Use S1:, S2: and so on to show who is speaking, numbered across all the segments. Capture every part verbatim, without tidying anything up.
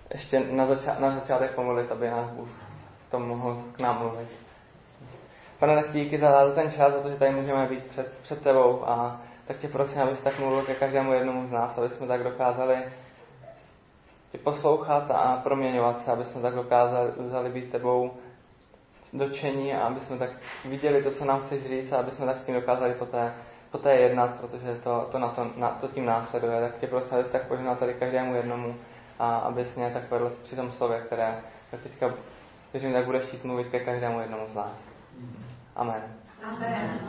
S1: ještě na, zača- na začátek pomodlit, aby nás Bůh v tom mohl k nám mluvit. Pane, tak díky za ten čas, za to, že tady můžeme být před, před tebou a tak tě prosím, abys tak mluvil ke každému jednomu z nás, aby jsme tak dokázali tě poslouchat a proměňovat se, aby jsme tak dokázali být tebou dotčení a aby jsme tak viděli to, co nám chceš říct a aby jsme tak s tím dokázali poté, poté jednat, protože to, to, na to, na, to tím následuje. Tak tě prosím, abys tak požehnal tady každému jednomu a abys mě tak vedl při tom slově, které tak teďka, věřím, tak budeš chtít mluvit ke každému jednomu z nás. Amen.
S2: Amen.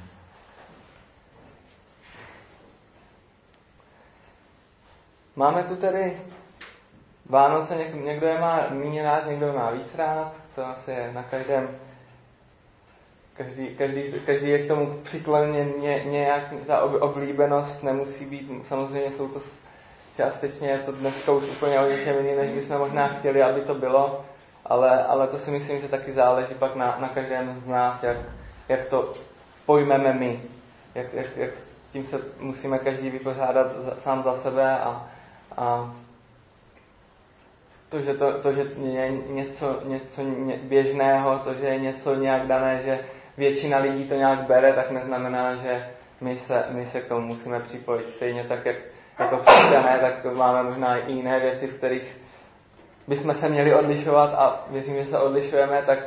S1: Máme tu tedy Vánoce, někdo je má méně rád, někdo je má víc rád, to asi je na každém, každý, každý, každý je k tomu přikloněn ně, nějak, ta oblíbenost nemusí být, samozřejmě jsou to částečně, je to dneska už úplně o něčem jiný, než bychom možná chtěli, aby to bylo, ale, ale to si myslím, že taky záleží pak na, na každém z nás, jak, jak to pojmeme my, jak, jak, jak s tím se musíme každý vypořádat sám za sebe a, a to, že, to, to, že je něco, něco běžného, to, že je něco nějak dané, že většina lidí to nějak bere, tak neznamená, že my se, my se k tomu musíme připojit. Stejně tak, jak jako křesťané, tak máme možná i jiné věci, v kterých bychom se měli odlišovat a věřím, že se odlišujeme, tak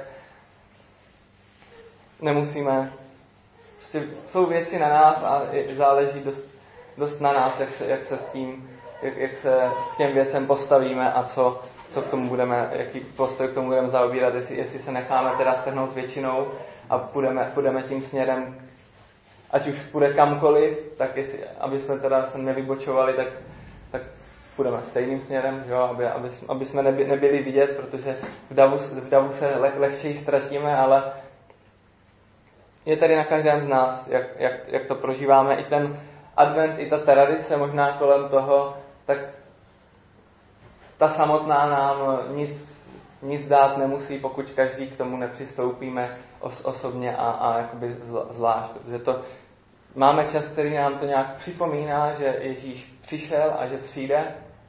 S1: nemusíme. Prostě jsou věci na nás a záleží dost, dost na nás, jak se, jak se s tím, jak, jak se k těm věcem postavíme a co, co k tomu budeme, jaký postoj k tomu budeme zaobírat, jestli, jestli se necháme teda strhnout většinou a půjdeme, půjdeme tím směrem, ať už půjde kamkoliv, tak jestli, aby jsme teda se nevybočovali, tak, tak půjdeme stejným směrem, jo, aby, aby, aby jsme nebyli, nebyli vidět, protože v davu, v davu se leh, lehčeji ztratíme, ale je tady na každém z nás, jak, jak, jak to prožíváme. I ten advent, i ta tradice možná kolem toho, tak ta samotná nám nic, nic dát nemusí, pokud každý k tomu nepřistoupíme os, osobně a, a jakoby zvlášť. Protože to, máme čas, který nám to nějak připomíná, že Ježíš přišel a že přijde,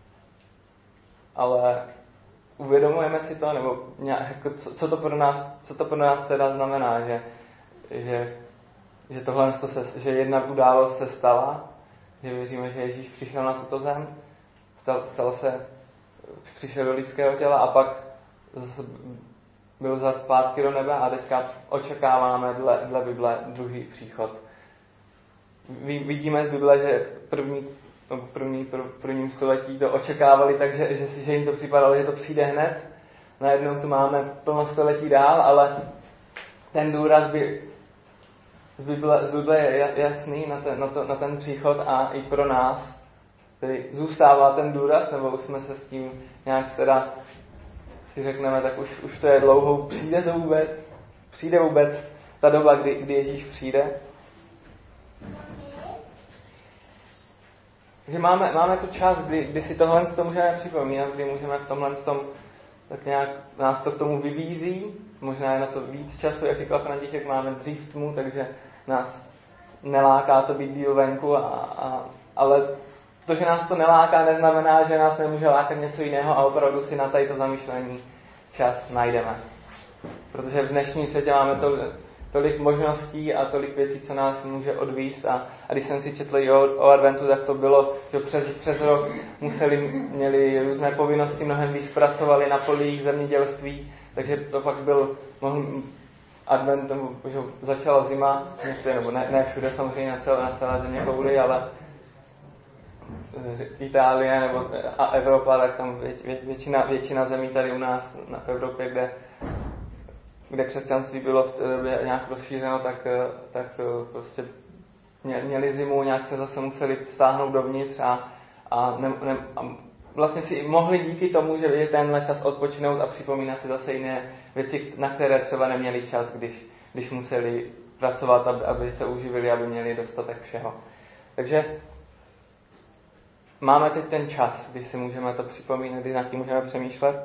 S1: ale uvědomujeme si to, nebo nějak, jako, co, co, to pro nás, co to pro nás teda znamená, že, že, že tohle se, že jedna událost se stala, že věříme, že Ježíš přišel na tuto zem, stal, stal se, přišel do lidského těla a pak byl vzat zpátky do nebe a teďka očekáváme dle, dle Bible druhý příchod. Vidíme z Bible, že první, první, v prvním století to očekávali, takže že, že jim to připadalo, že to přijde hned. Najednou tu máme plno století dál, ale ten důraz by z Bible, z Bible je jasný na ten, na, to, na ten příchod a i pro nás. Tedy zůstává ten důraz, nebo už jsme se s tím nějak teda si řekneme, tak už, už to je dlouho, přijde to vůbec? Přijde vůbec ta doba, kdy, kdy Ježíš přijde? Takže máme, máme tu čas, kdy, kdy si tohle to můžeme připomínat, kdy můžeme v tomhle tom, tak nějak nás to k tomu vybízí, možná je na to víc času, jak říkal František, máme dřív tmu, takže nás neláká to být díl venku, a, a, ale to, že nás to neláká, neznamená, že nás nemůže lákat něco jiného a opravdu si na tady to zamýšlení čas najdeme. Protože v dnešním světě máme to, tolik možností a tolik věcí, co nás může odvíst a, a když jsem si četl i o, o adventu, tak to bylo, že přes, přes rok museli, měli různé povinnosti, mnohem víc pracovali na polích zemědělství, takže to fakt byl mohl, advent, že začala zima, někde, nebo ne, ne všude samozřejmě na celé, na celé země kouly, ale Itálie nebo a Evropa, tak tam vě, většina, většina zemí tady u nás na, v Evropě, kde, kde křesťanství bylo v té době nějak rozšířeno, tak, tak prostě měli zimu, nějak se zase museli stáhnout dovnitř a, a, ne, ne, a vlastně si mohli díky tomu, že je tenhle čas odpočinout a připomínat si zase jiné věci, na které třeba neměli čas, když, když museli pracovat, aby, aby se uživili, aby měli dostatek všeho. Takže máme teď ten čas, kdy si můžeme to připomínat, kdy nad tím můžeme přemýšlet.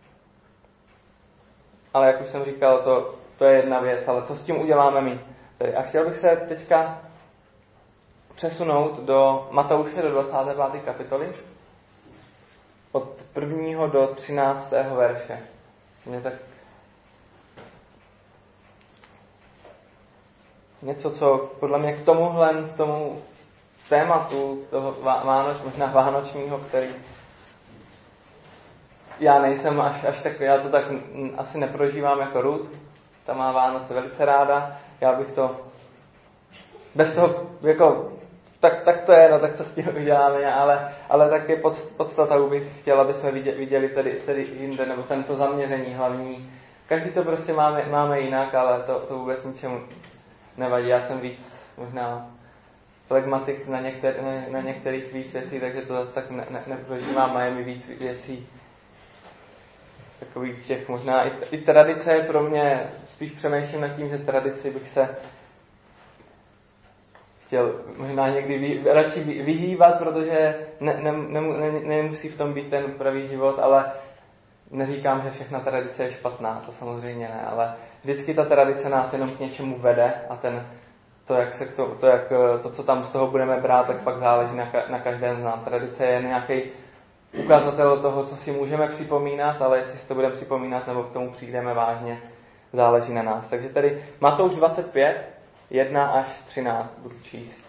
S1: Ale jak už jsem říkal, to, to je jedna věc, ale co s tím uděláme my? Tedy, a chtěl bych se teďka přesunout do Matouše, do dvacáté páté kapitoly. od prvního do třináctého verše. Mě tak něco, co podle mě k tomuhle, k tomu tématu toho Vánoč, možná vánočního, který já nejsem až, až tak, já to tak asi neprožívám jako Ruth, ta má Vánoce velice ráda, já bych to bez toho, jako, tak, tak to je, no, tak co s tím uděláme, ale, ale taky pod, podstatou bych chtěla, aby jsme viděli, viděli tady, tady jinde, nebo tento zaměření hlavní. Každý to prostě máme, máme jinak, ale to, to vůbec ničemu nevadí. Já jsem víc možná flegmatik na, některý, na, na některých víc věcí, takže to zase tak ne, ne, neprožívám, a je mi víc věcí takových těch možná i, i tradice je pro mě, spíš přemýšlím nad tím, že tradici bych se chtěl možná někdy vy, radši vyhýbat, protože ne, ne, ne, ne, nemusí v tom být ten pravý život, ale neříkám, že všechna tradice je špatná, to samozřejmě ne, ale vždycky ta tradice nás jenom k něčemu vede a ten, to, jak se to, to, jak, to, co tam z toho budeme brát, tak pak záleží na, na každém z nás. Tradice je nějaký ukazatel toho, co si můžeme připomínat, ale jestli si to budeme připomínat nebo k tomu přijdeme vážně, záleží na nás. Takže tady Matouš dvacet pět, jedna až třináct budu číst.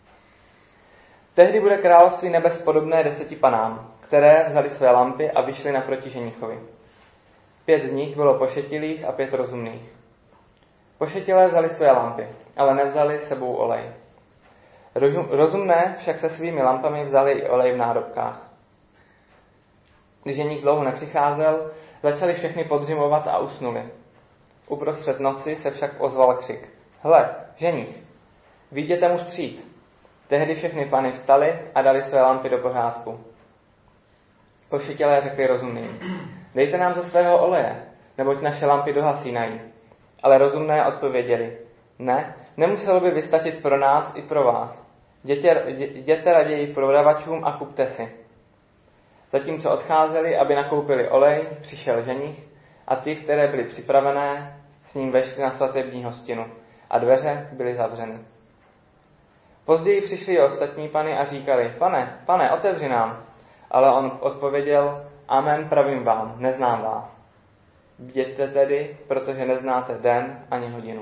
S1: Tehdy bude království nebes podobné deseti panám, které vzali své lampy a vyšly naproti ženichovi. Pět z nich bylo pošetilých a pět rozumných. Pošetilé vzali své lampy, ale nevzali sebou olej. Rozumné však se svými lampami vzali i olej v nádobkách. Když ženich dlouho nepřicházel, začali všechny podřimovat a usnuli. Uprostřed noci se však ozval křik. Hle, ženich, vyjděte mu vstříc. Tehdy všechny pany vstaly a dali své lampy do pořádku. Pošetilé řekli rozumným. Dejte nám ze svého oleje, neboť naše lampy dohasínají. Ale rozumné odpověděli. Ne, nemuselo by vystačit pro nás i pro vás. Jděte, jděte raději prodavačům a kupte si. Zatímco odcházeli, aby nakoupili olej, přišel ženich a ty, které byly připravené, s ním vešli na svatební hostinu a dveře byly zavřeny. Později přišli i ostatní pany a říkali, pane, pane, otevři nám. Ale on odpověděl, amen, pravím vám, neznám vás. Bděte tedy, protože neznáte den ani hodinu.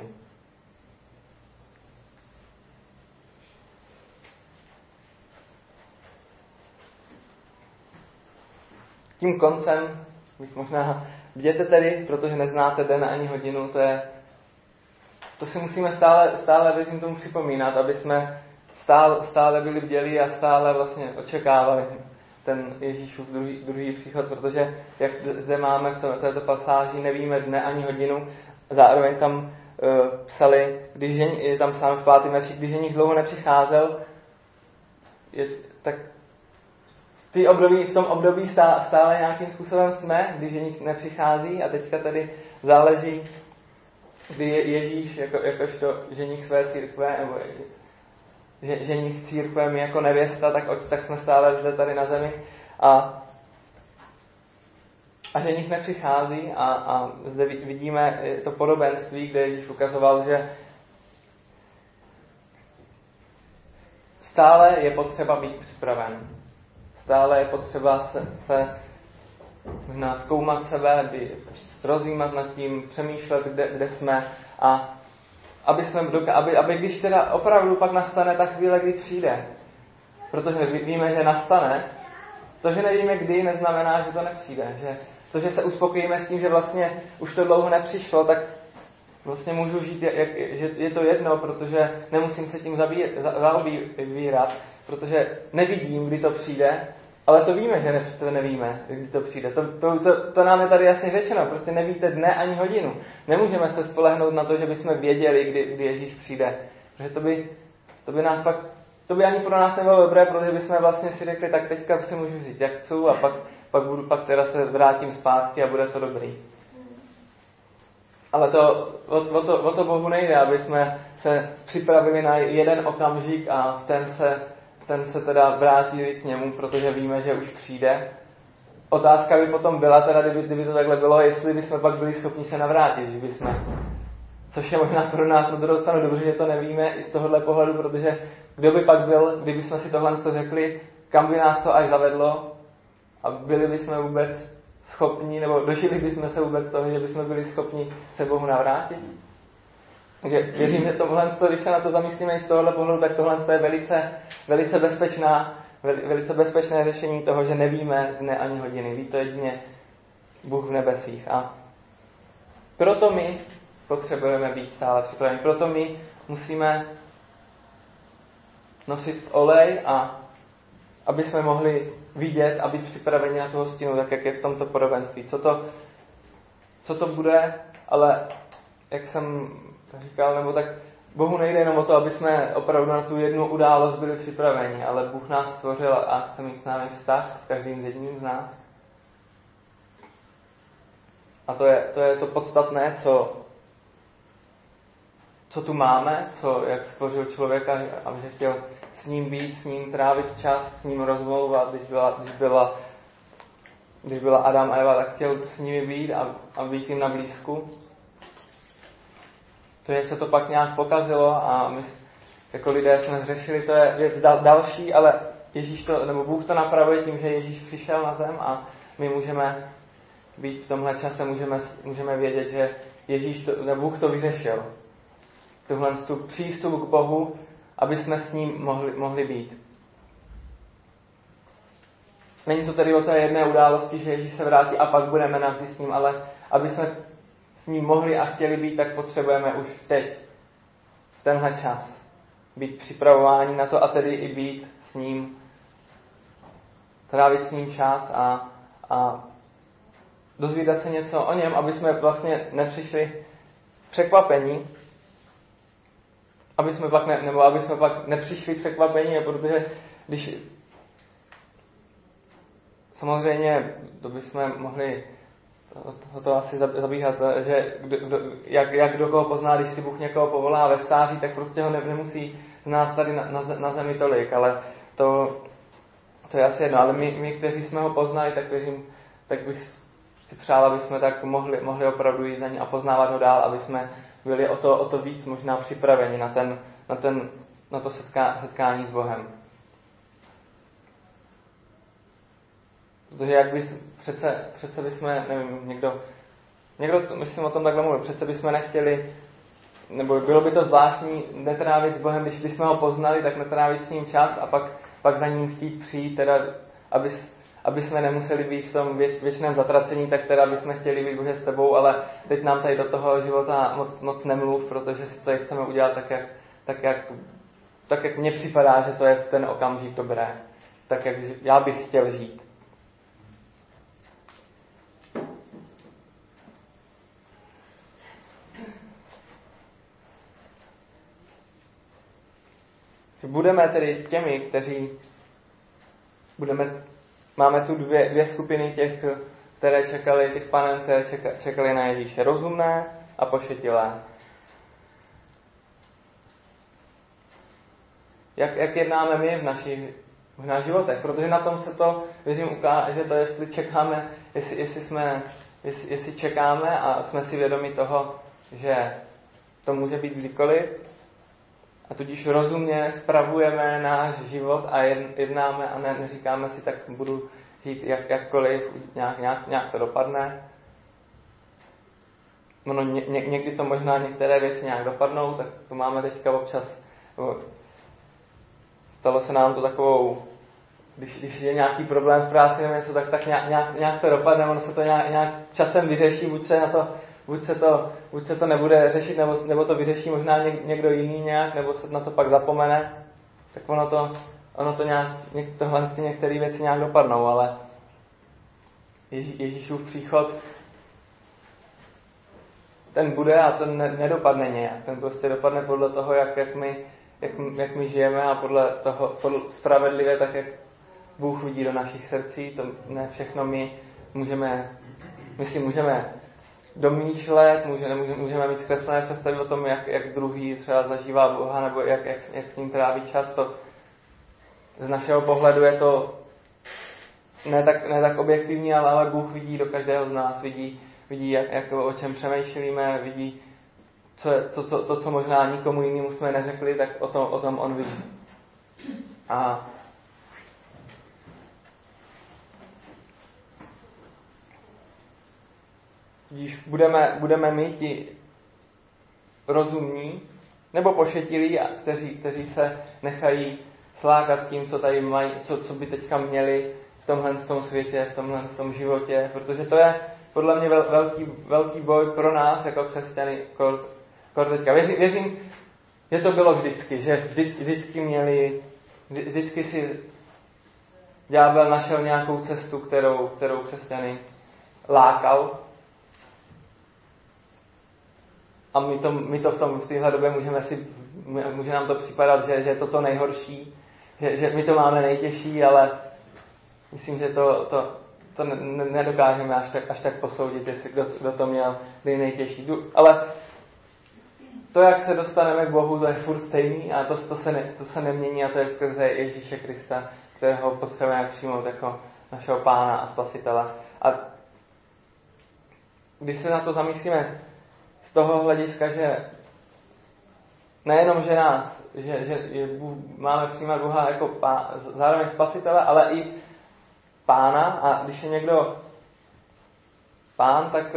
S1: Tím koncem bych možná bděte tedy, protože neznáte den ani hodinu, to je, to si musíme stále, stále věřím tomu připomínat, aby jsme stále, stále byli bdělí a stále vlastně očekávali ten Ježíšův druhý, druhý příchod, protože jak zde máme v této pasáži, nevíme dne ani hodinu, zároveň tam uh, psali, když žen, je tam sám v pátém verši, když ženich dlouho nepřicházel, je, tak v, období, v tom období stále, stále nějakým způsobem jsme, když ženich nepřichází a teďka tady záleží, kdy je Ježíš jako, jakožto ženich své církve, nebo že, ženich církve, my jako nevěsta, tak, tak jsme stále zde tady na zemi a, a ženich nepřichází a, a zde vidíme to podobenství, kde Ježíš ukazoval, že stále je potřeba být připraven. Stále je potřeba se, se možná zkoumat sebe, rozjímat nad tím, přemýšlet, kde, kde jsme a aby, jsme, aby, aby když teda opravdu pak nastane ta chvíle, kdy přijde. Protože víme, že nastane. To, že nevíme kdy, neznamená, že to nepřijde. Že to, že se uspokojíme s tím, že vlastně už to dlouho nepřišlo, tak vlastně můžu žít, jak, že je to jedno, protože nemusím se tím zaobírat, protože nevidím, kdy to přijde, ale to víme, že ne, to nevíme, kdy to přijde. To, to, to, to nám je tady jasně řečeno, prostě nevíte dne ani hodinu. Nemůžeme se spolehnout na to, že bychom věděli, kdy, kdy Ježíš přijde. Protože to by, to by nás pak, to by ani pro nás nebylo dobré, protože bychom vlastně si řekli, tak teďka si můžu říct, jak chci, a pak, pak, budu, pak teda se vrátím zpátky a bude to dobrý. Ale to, o, o, to, o to Bohu nejde, aby jsme se připravili na jeden okamžik a v ten se, v ten se teda vrátili k němu, protože víme, že už přijde. Otázka by potom byla, teda, kdyby, kdyby to takhle bylo, jestli bychom pak byli schopni se navrátit, že bychom, což je možná pro nás na druhou stranu dobře, že to nevíme i z tohohle pohledu, protože kdo by pak byl, kdyby jsme si tohle řekli, kam by nás to až zavedlo a byli bychom vůbec schopni, nebo dožili bychom se vůbec toho, že bychom byli schopni se Bohu navrátit. Takže věřím, že tohle, když se na to zamyslíme i z tohohle pohledu, tak tohle je velice, velice, bezpečná, velice bezpečné řešení toho, že nevíme dne ani hodiny. Ví to jedině Bůh v nebesích. A proto my potřebujeme být stále připraveni. Proto my musíme nosit olej, a aby jsme mohli vidět a být připraveni na tu hostinu, tak jak je v tomto podobenství. Co to, co to bude, ale jak jsem říkal, nebo tak Bohu nejde jenom o to, aby jsme opravdu na tu jednu událost byli připraveni, ale Bůh nás stvořil a chce mít s námi vztah s každým z jedním z nás. A to je to, je to podstatné, co, co tu máme, co, jak stvořil člověka, aby že chtěl s ním být, s ním trávit čas, s ním rozmlouvat, když byla, když byla, když byla Adam a Eva, tak chtěl s nimi být a, a být jim na blízku. To, že se to pak nějak pokazilo a my jako lidé jsme zřešili, to je věc dal, další, ale Ježíš to, nebo Bůh to napravuje tím, že Ježíš přišel na zem a my můžeme být v tomhle čase, můžeme, můžeme vědět, že Ježíš to, nebo Bůh to vyřešil. Tuhle tu přístup k Bohu, aby jsme s ním mohli, mohli být. Není to tedy o té jedné události, že Ježíš se vrátí a pak budeme navždy s ním, ale aby jsme s ním mohli a chtěli být, tak potřebujeme už teď, v tenhle čas, být připravováni na to a tedy i být s ním, trávit s ním čas a, a dozvídat se něco o něm, aby jsme vlastně nepřišli překvapení, aby jsme pak ne, nebo aby jsme pak nepřišli překvapení, protože když samozřejmě to bychom mohli to, to asi zabíhat, že kdo, kdo, jak, jak do koho pozná, když si Bůh někoho povolá ve stáří, tak prostě ho ne, nemusí znát tady na, na, na zemi tolik, ale to, to je asi jedno. Ale my, my, kteří jsme ho poznali, tak, věřím, tak bych si přál, aby jsme tak mohli, mohli opravdu jít za ní a poznávat ho dál, aby jsme byli o to, o to víc možná připraveni na, ten, na, ten, na to setká, setkání s Bohem. Protože jak bys, přece, přece bychom, nevím, někdo, někdo, myslím o tom takhle mluvil, přece bychom nechtěli, nebo bylo by to zvláštní netrávit s Bohem, když bychom ho poznali, tak netrávit s ním čas a pak, pak za ním chtít přijít, teda, aby, aby jsme nemuseli být v tom věč, věčném zatracení, tak teda bychom chtěli být Bože s tebou, ale teď nám tady do toho života moc, moc nemluv, protože si to chceme udělat tak jak, tak, jak, tak, jak mně připadá, že to je v ten okamžik dobré. Tak, jak já bych chtěl žít. Budeme tedy těmi, kteří budeme, máme tu dvě, dvě skupiny těch, které čekali, těch panen, které čeka, čekali na Ježíše. Rozumné a pošetilé. Jak, jak jednáme my v našich, v našich životech? Protože na tom se to, věřím, ukáže to, jestli čekáme, jestli, jestli, jsme, jestli, jestli čekáme a jsme si vědomi toho, že to může být kdykoliv, a tudíž rozumně spravujeme náš život a jednáme a ne, neříkáme si, tak budu žít jak, jakkoliv, nějak, nějak, nějak to dopadne. No, ně, ně, někdy to možná některé věci nějak dopadnou, tak to máme teďka občas. Stalo se nám to takovou, když, když je nějaký problém v práci nebo něco, tak, tak nějak, nějak, nějak to dopadne, ono se to nějak, nějak časem vyřeší, buď se na to Buď se, to, buď se to nebude řešit, nebo, nebo to vyřeší možná někdo jiný nějak, nebo se na to pak zapomene, tak ono to, ono to nějak, tohle některé věci nějak dopadnou, ale Ježí, Ježíšův příchod, ten bude a ten ne, nedopadne nějak. Ten prostě dopadne podle toho, jak, jak, my, jak, jak my žijeme a podle toho podle spravedlivě, tak jak Bůh vidí do našich srdcí. To ne všechno my můžeme, my si můžeme domýšlet, můžeme, můžeme mít zkreslené představy o tom, jak, jak druhý třeba zažívá Boha, nebo jak, jak, jak s ním tráví čas. To z našeho pohledu je to ne tak, ne tak objektivní, ale, ale Bůh vidí do každého z nás, vidí, vidí jak, jak, o čem přemýšlíme, vidí co je, to, to, to, co možná nikomu jinému jsme neřekli, tak o tom, o tom on vidí. A Když budeme, budeme my ti rozumní, nebo pošetilí, kteří, kteří se nechají slákat tím, co tady mají, co, co by teďka měli v tomhle tom světě, v tomhle tom životě, protože to je podle mě vel, velký, velký boj pro nás jako křesťany, kor, kor teďka. Věřím, věřím, že to bylo vždycky, že vždy, vždycky měli, vždy, vždycky si ďábel našel nějakou cestu, kterou, kterou křesťany lákal. A my to, my to v, tom, v téhle době můžeme si, může nám to připadat, že, že je to to nejhorší, že, že my to máme nejtěžší, ale myslím, že to, to, to nedokážeme až tak, až tak posoudit, jestli kdo, kdo to měl nejtěžší. Ale to, jak se dostaneme k Bohu, to je furt stejný a to, to, se, ne, to se nemění a to je skrze Ježíše Krista, kterého potřebujeme přijmout jako našeho Pána a Spasitele. A když se na to zamyslíme z toho hlediska, že nejenom, že nás, že, že je, máme přijímat Boha jako pá, zároveň Spasitele, ale i Pána, a když je někdo Pán, tak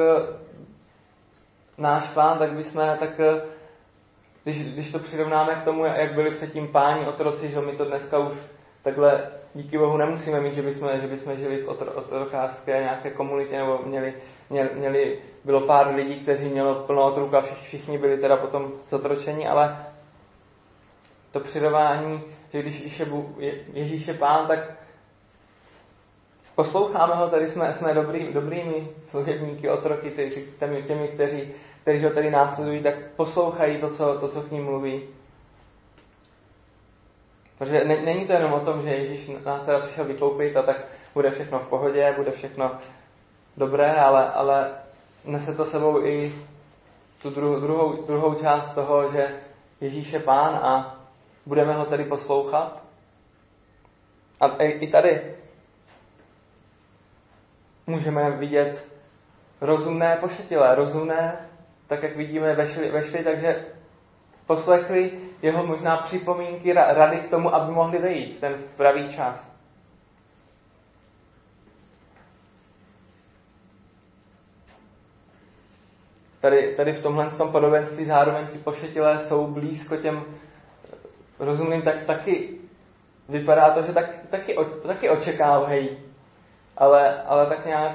S1: náš Pán, tak bychom, tak když, když to přirovnáme k tomu, jak byli předtím páni, otroci, že my to dneska už takhle díky Bohu nemusíme mít, že bychom, že bychom žili v otro, otrokářské nějaké komunitě, nebo měli, měli, měli, bylo pár lidí, kteří mělo plno otrůk a všichni byli teda potom zotročeni, ale to přirovnání, že když je Ježíš je Pán, tak posloucháme ho, tady jsme, jsme dobrý, dobrými služebníky, otroky, těmi, těmi kteří, kteří ho tady následují, tak poslouchají to, co, to, co k ním mluví. Protože ne, není to jenom o tom, že Ježíš nás teda přišel vykoupit a tak bude všechno v pohodě, bude všechno dobré, ale, ale nese to sebou i tu dru, druhou, druhou část toho, že Ježíš je Pán a budeme ho tedy poslouchat. A i tady můžeme vidět rozumné pošetilé, rozumné, tak jak vidíme, vešli, vešli takže poslechli jeho možná připomínky, rady k tomu, aby mohli vejít v ten pravý čas. Tady, tady v tomhle tom podobenství zároveň ti pošetilé jsou blízko těm rozumným, tak taky vypadá to, že tak, taky, taky očekávají, ale, ale tak nějak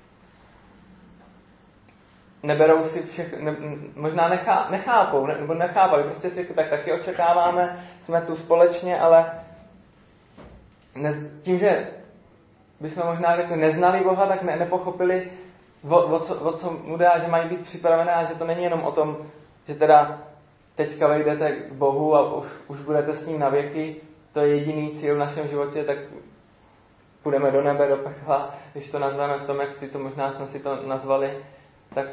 S1: neberou si všech, ne, možná nechá, nechápou, ne, nebo nechápali, prostě si tak taky očekáváme, jsme tu společně, ale ne, tím, že bychom možná řekli, neznali Boha, tak ne, nepochopili, o, o, co, o co mu dá, že mají být připravené a že to není jenom o tom, že teda teďka vejdete k Bohu a už, už budete s ním na věky, to je jediný cíl v našem životě, tak půjdeme do nebe, do pekla, když to nazveme v tom, jak si to možná jsme si to nazvali, tak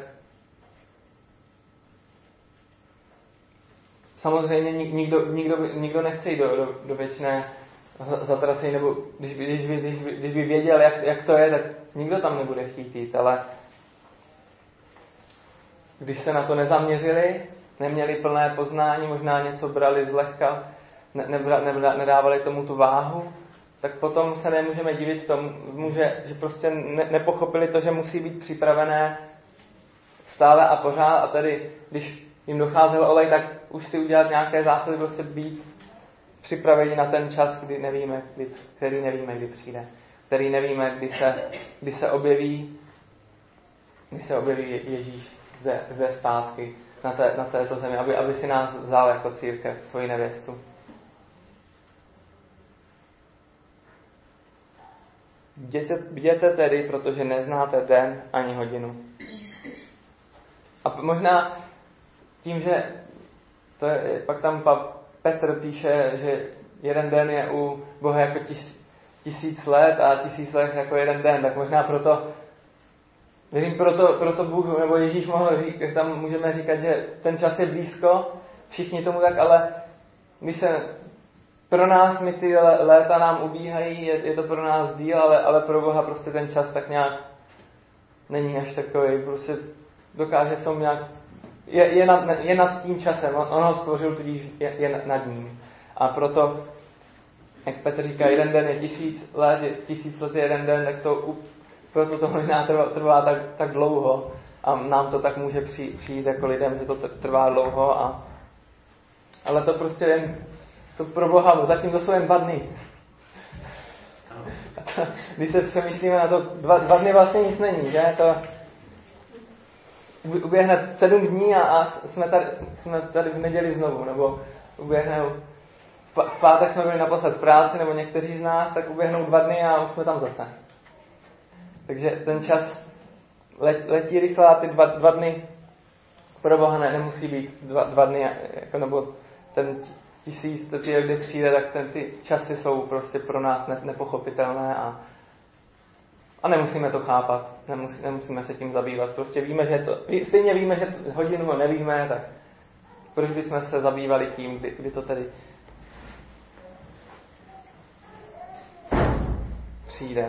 S1: samozřejmě nikdo, nikdo, nikdo nechce jít do, do, do věčné zatracení, nebo když by, když by, když by, když by věděl, jak, jak to je, tak nikdo tam nebude chtít jít, ale když se na to nezaměřili, neměli plné poznání, možná něco brali zlehka, ne, nebra, nebra, nedávali tomu tu váhu, tak potom se nemůžeme divit tomu, že, že prostě ne, nepochopili to, že musí být připravené stále a pořád, a tedy, když jim docházel olej, tak už si udělat nějaké zásady, prostě být připraveni na ten čas, kdy nevíme, kdy, který nevíme, kdy přijde, který nevíme, kdy se, kdy se objeví, kdy se objeví Ježíš zde, zde zpátky na, té, na této zemi, aby, aby si nás vzal jako církev, svoji nevěstu. Bděte, bděte tedy, protože neznáte den ani hodinu. A možná tím, že to je, pak tam Petr píše, že jeden den je u Boha jako tis, tisíc let a tisíc let jako jeden den, tak možná proto, věřím, proto, proto Bůh nebo Ježíš mohl říct, že tam můžeme říkat, že ten čas je blízko, všichni tomu tak, ale když se pro nás, my ty léta nám ubíhají, je, je to pro nás díl, ale, ale pro Boha prostě ten čas tak nějak není až takový, prostě dokáže v tom nějak, je, je, nad, je nad tím časem, on, on ho stvořil, tudíž je, je nad ním. A proto, jak Petr říká, jeden den je tisíc let, je, tisíc let je jeden den, tak to, proto to možná trvá, trvá tak, tak dlouho, a nám to tak může přijít, přijít jako lidem, že to trvá dlouho. A, ale to prostě jen, to pro Boha, zatím to jsou jen dva dny. To, když se přemýšlíme na to, dva, dva dny vlastně nic není, že? To uběhne sedm dní a, a jsme, tady, jsme tady v neděli znovu, nebo uběhne v pátek jsme byli naposled v práci, nebo někteří z nás, tak uběhnou dva dny a už jsme tam zase. Takže ten čas letí rychle a ty dva, dva dny pro Boha ne, nemusí být dva, dva dny, jako, nebo ten tisíc, to ty, kdy přijde, tak ten, ty časy jsou prostě pro nás ne, nepochopitelné a, a nemusíme to chápat, nemusí, nemusíme se tím zabývat. Prostě víme, že to, stejně víme, že to, hodinu ho nevíme, tak proč bychom se zabývali tím, kdy, kdy to tedy přijde.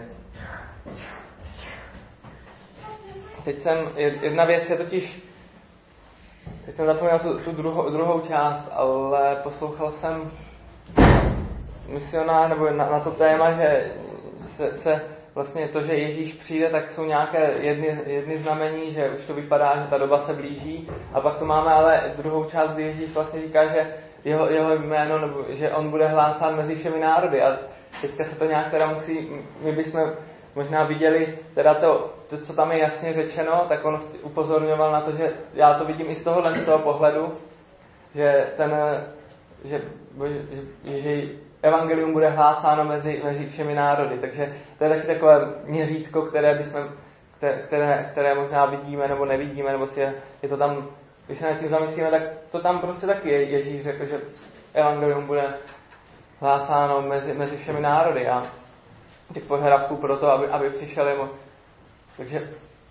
S1: Teď jsem, jedna věc je totiž, teď jsem zapomněl tu, tu druhou, druhou část, ale poslouchal jsem misionář, nebo na, na to téma, že se, se vlastně to, že Ježíš přijde, tak jsou nějaké jedny, jedny znamení, že už to vypadá, že ta doba se blíží, a pak tu máme ale druhou část, kdy Ježíš vlastně říká, že jeho, jeho jméno, nebo že on bude hlásán mezi všemi národy, a teďka se to nějak teda musí, my bychom možná viděli teda to, to, co tam je jasně řečeno, tak on upozorňoval na to, že já to vidím i z tohohle z toho pohledu, že ten, že, že, že evangelium bude hlásáno mezi, mezi všemi národy, takže to je taky takové měřítko, které bychom, které, které možná vidíme nebo nevidíme, nebo si je, je to tam, když se nad tím zamyslíme, tak to tam prostě taky je. Ježíš řekl, že evangelium bude hlásáno mezi, mezi všemi národy a těch požadavků pro to, aby, aby přišeli. Takže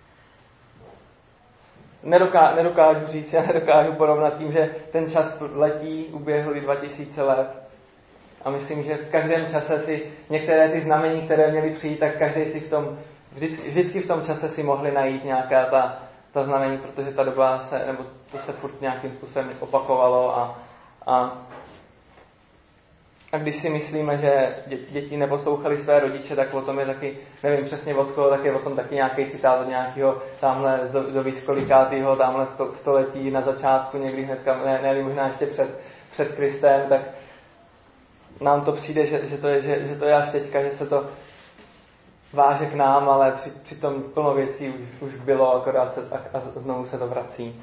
S1: nedoká, nedokážu říct, já nedokážu porovnat tím, že ten čas letí, uběhly dva tisíce let. A myslím, že v každém čase si některé ty znamení, které měly přijít, tak každý si v tom, vždycky, vždycky v tom čase si mohli najít nějaká ta, ta znamení, protože ta doba se, nebo to se furt nějakým způsobem opakovalo a, a A když si myslíme, že děti neposlouchali své rodiče, tak o tom je taky, nevím přesně od koho, tak je o tom taky nějaký citát od nějakého tamhle do, do výskolikátýho, tamhle sto, století na začátku, někdy hnedka, ne, ne možná ještě před, před Kristem, tak nám to přijde, že, že, to je, že, že to je až teďka, že se to váže k nám, ale při, přitom plno věcí už, už bylo, akorát se, a, a znovu se to vrací.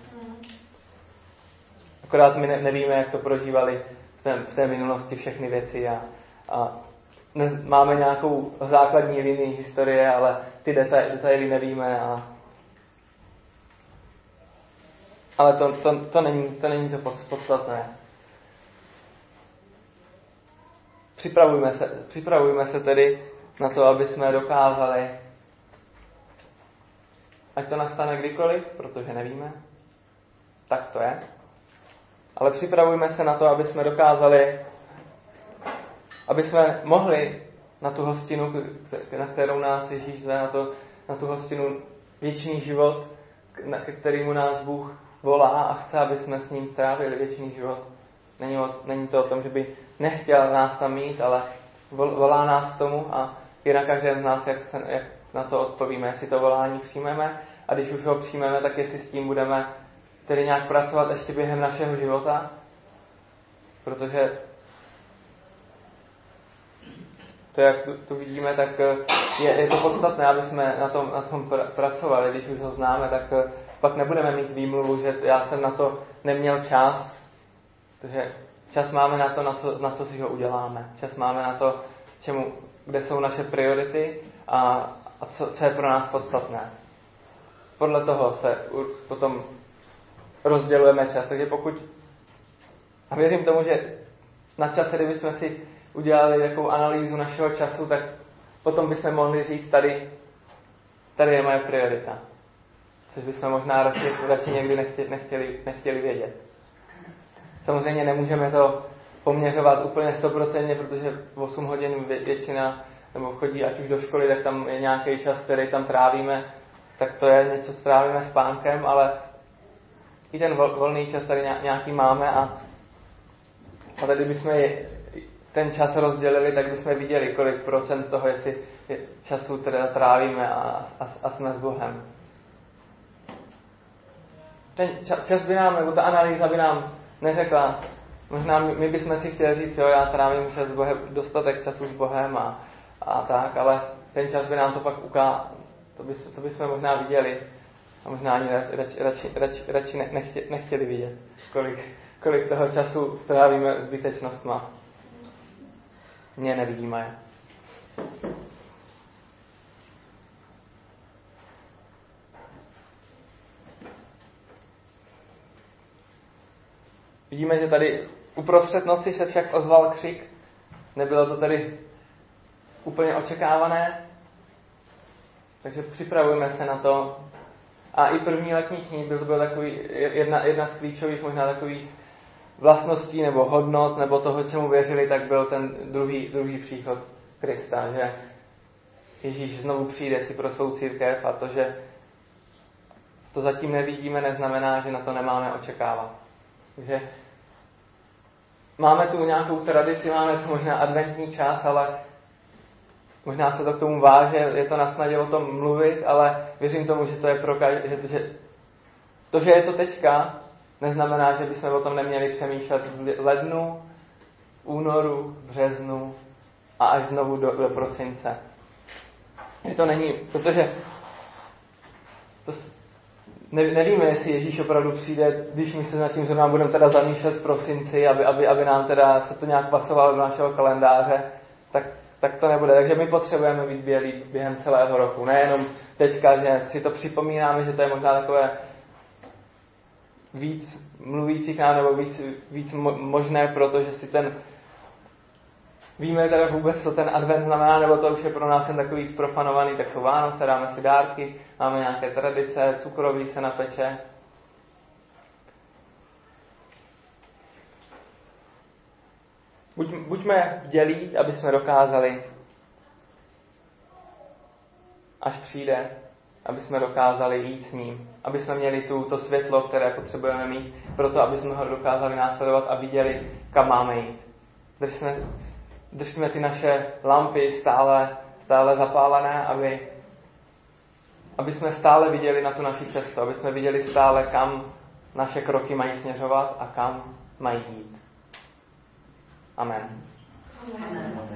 S1: Akorát my ne, nevíme, jak to prožívali v té, v té minulosti všechny věci a, a ne, máme nějakou základní linii historie, ale ty detaily, detaily nevíme. A, ale to, to, to, není, to není to podstatné. Připravujme se, připravujme se tedy na to, aby jsme dokázali, ať to nastane kdykoliv, protože nevíme, tak to je. Ale připravujme se na to, aby jsme dokázali, aby jsme mohli na tu hostinu, na kterou nás Ježíš zve, na, to, na tu hostinu věčný život, ke kterému nás Bůh volá a chce, aby jsme s ním trávili věčný život. Není, o, není to o tom, že by nechtěl nás tam mít, ale volá nás k tomu a je na každém z nás, jak, se, jak na to odpovíme, jestli to volání přijmeme a když už ho přijmeme, tak jestli s tím budeme tedy nějak pracovat ještě během našeho života, protože to, jak tu, tu vidíme, tak je, je to podstatné, aby jsme na tom, na tom pr- pracovali. Když už ho známe, tak pak nebudeme mít výmluvu, že já jsem na to neměl čas, protože čas máme na to, na co, na co si ho uděláme. Čas máme na to, čemu, kde jsou naše priority a, a co, co je pro nás podstatné. Podle toho se potom rozdělujeme čas. Takže pokud, a věřím tomu, že na čase, kdybychom si udělali takovou analýzu našeho času, tak potom bychom mohli říct, tady, tady je moje priorita. Což bychom možná radši, radši někdy nechtěli, nechtěli, nechtěli vědět. Samozřejmě nemůžeme to poměřovat úplně sto procent, protože osm hodin většina, nebo chodí ať už do školy, tak tam je nějaký čas, který tam trávíme, tak to je něco, strávíme spánkem, ale i ten vol, volný čas tady nějaký máme a, a tady bychom ten čas rozdělili, tak bychom viděli, kolik procent toho, jestli času teda trávíme a, a, a jsme s Bohem. ten čas by nám, nebo ta analýza by nám neřekla, možná my, my bychom si chtěli říct, jo, já trávím čas s Bohem, dostatek času s Bohem a, a tak, ale ten čas by nám to pak ukázal, to, by, to bychom možná viděli a možná ani radši, radši, radši, radši nechtěli, nechtěli vidět, kolik, kolik toho času strávíme zbytečnostma. Mě nevidíme je. Vidíme, že tady uprostřed noci se však ozval křik. Nebylo to tedy úplně očekávané, takže připravujeme se na to. A i první letní knih byl, byl takový, jedna, jedna z klíčových možná takových vlastností nebo hodnot, nebo toho, čemu věřili, tak byl ten druhý, druhý příchod Krista, že Ježíš znovu přijde si pro svou církev a to, že to zatím nevidíme, neznamená, že na to nemáme očekávat. Takže máme tu nějakou tradici, máme tu možná adventní čas, ale možná se to k tomu váže, je to na snadě o tom mluvit, ale věřím tomu, že to je pro každý, že, že to, že je to teďka, neznamená, že bychom o tom neměli přemýšlet v lednu, v únoru, v březnu a až znovu do, do prosince. Je to není, protože to, ne, nevíme, jestli Ježíš opravdu přijde, když my se nad tím zrovna budeme teda zamýšlet v prosinci, aby, aby, aby nám teda se to nějak pasovalo do našeho kalendáře, tak, tak to nebude. Takže my potřebujeme být bělí během celého roku. Nejenom teďka, že si to připomínáme, že to je možná takové víc mluvící k nám, nebo víc, víc možné, protože si ten víme teda vůbec, co ten advent znamená, nebo to už je pro nás jen takový zprofanovaný, tak jsou Vánoce, dáme si dárky, máme nějaké tradice, cukroví se napeče. Buď, buďme bdělí, aby jsme dokázali, až přijde, aby jsme dokázali jít s ním, aby jsme měli tu, to světlo, které potřebujeme mít, proto aby jsme ho dokázali následovat a viděli, kam máme jít. Držme, držme ty naše lampy stále, stále zapálené, aby, aby jsme stále viděli na tu naši cestu, aby jsme viděli stále, kam naše kroky mají směřovat a kam mají jít. Amen.
S2: Amen.